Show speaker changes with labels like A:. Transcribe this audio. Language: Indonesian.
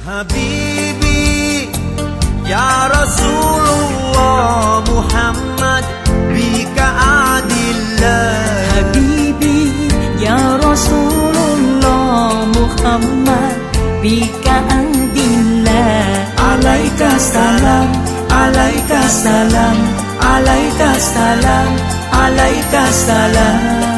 A: Habibi ya Rasulullah Muhammad bika adillah.
B: Habibi ya Rasulullah Muhammad bika adillah. Alaika salam, alaika salam, alaika salam, alaika salam.